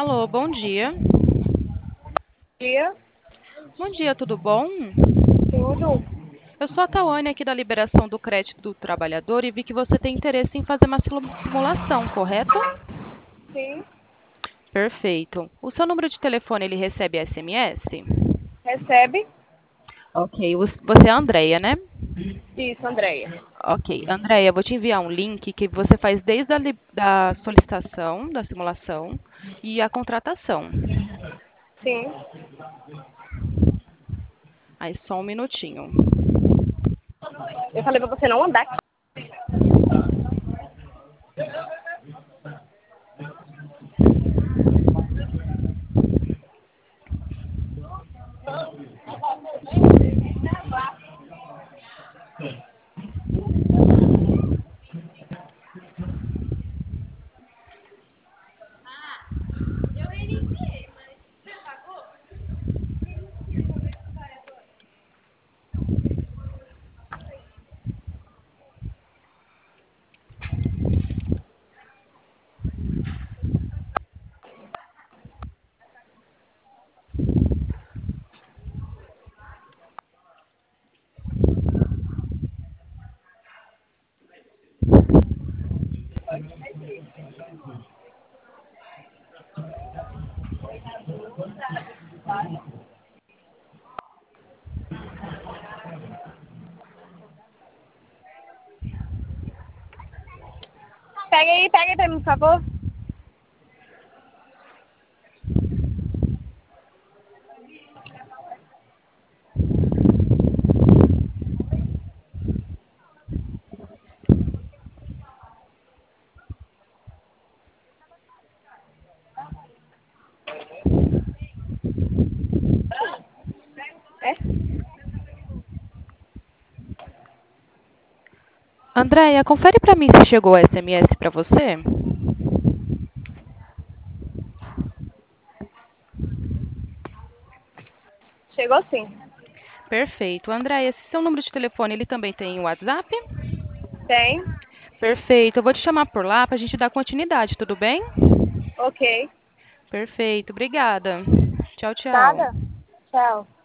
Alô, bom dia. Dia, Bom dia, tudo bom? tudo. Eu sou a Tawane aqui da Liberação do Crédito do Trabalhador e vi que você tem interesse em fazer uma simulação, correto? Sim, Perfeito. O seu número de telefone, ele recebe SMS? recebe. Ok. Você é a Andrea, né? Isso, Andréia. Ok. Andrea, eu vou te enviar um link que você faz desde da solicitação, da simulação e a contratação. Sim. Aí, só um minutinho. Eu falei pra você não andar aqui. Pega aí pra mim, por favor. É? Andréia, confere para mim se chegou o SMS para você. Chegou sim. Perfeito. Andréia, esse seu número de telefone, ele também tem o WhatsApp? Tem. Perfeito. Eu vou te chamar por lá para a gente dar continuidade, tudo bem? Ok. Perfeito. Obrigada. Tchau, tchau. Nada. Tchau.